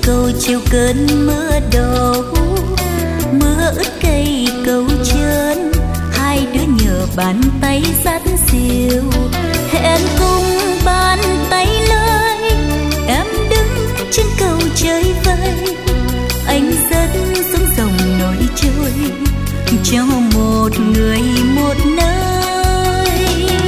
cầu chiều cơn mưa đổ, mưa ướt cây cầu trơn, hai đứa nhờ bàn tay dắt dìu, hẹn cùng bàn tay lơi. Em đứng trên cầu chơi vơi, anh rất xuống dòng nổi trôi, cho một người một nơi.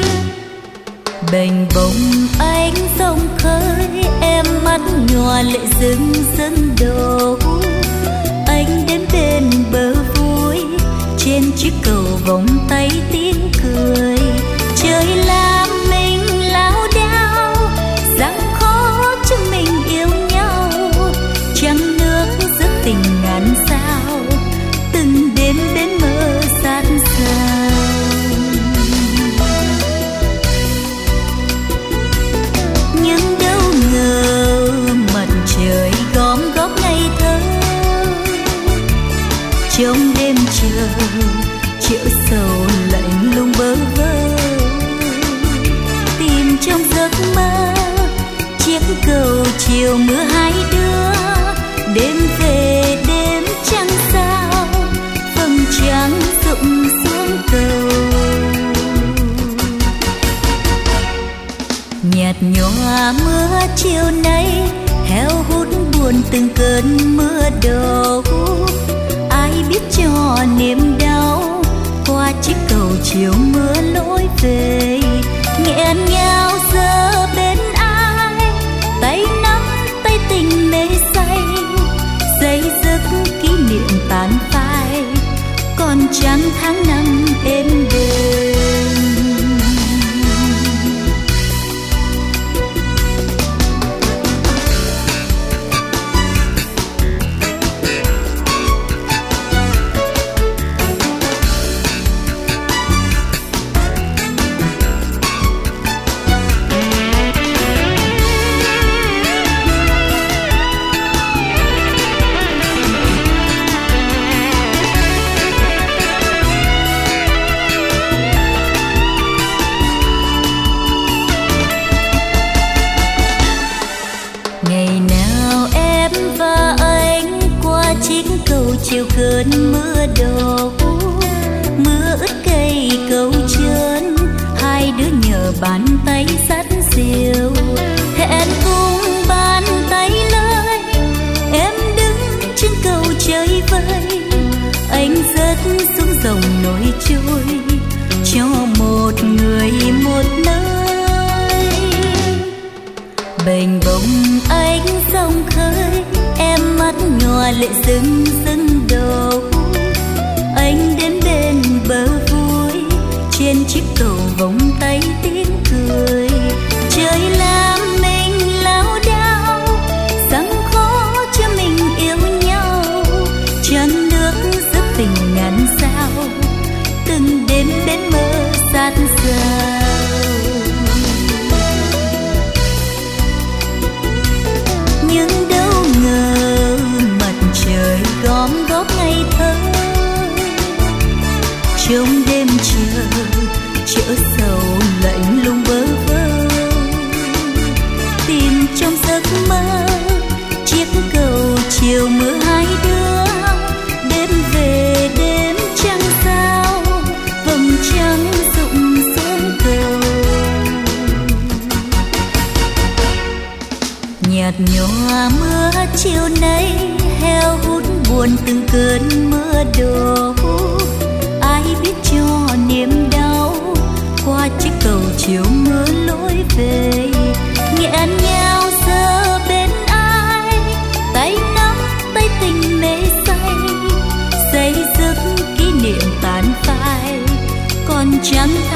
Bềnh bồng anh sông khơi, em mắt nhòa lệ rưng rưng đổ. Anh đến bên bờ vui, trên chiếc cầu vòng tay tiếng cười. Trời làm mình lao đao, rằng khó cho mình yêu nhau. Trăng nước giữa tình ngàn sao, từng đêm đến mơ sát sao. Nhưng đâu ngờ mặt trời gom góp ngây thơ, trong đêm chờ triệu sầu lạnh lùng bơ vơ. Tìm trong giấc mơ chiếc cầu chiều mưa hai đứa, đêm về đêm trăng sao, vầng trăng rụng xuống cầu. Nhạt nhòa mưa chiều nay, heo hút buồn từng cơn mưa đổ. Ai biết cho niềm đau, qua chiếc cầu chiều mưa lối về. Nghẹn ngào giờ bên ai, tay nắm tay tình mê say. Dây dứt kỷ niệm tàn phai, còn trăng tháng năm êm đềm. Chiều cơn mưa đổ, mưa ướt cây cầu trơn, hai đứa nhờ bàn tay dắt dìu, hẹn cùng bàn tay lơi. Em đứng trên cầu chơi vơi, anh rất xuống dòng nổi trôi, cho một người một nơi. Bềnh bồng anh sông khơi, em mắt nhòa lệ rưng rưng đổ. Anh đến bên bờ vui, trên chiếc cầu vòng tay tiếng cười. Trời làm mình lao đao, rằng khó cho mình yêu nhau. Trăng nước giữa tình ngàn sao, từng đêm đến mơ sát sao. Nhưng đâu ngờ mặt trời gom góp ngây thơ, trong đêm chờ chợ sầu lạnh lùng bơ vơ. Tìm trong giấc mơ chiếc cầu chiều mưa hai đứa, đêm về đêm trăng sao, vầng trăng rụng xuống cầu. Nhạt nhòa mưa chiều nay, heo hút buồn từng cơn mưa đổ. Ai biết cho niềm đau, qua chiếc cầu chiều mưa lối về. Nghẹn ngào giờ bên ai, tay nắm tay tình mê say. Dây dứt kỷ niệm tàn phai, còn trăng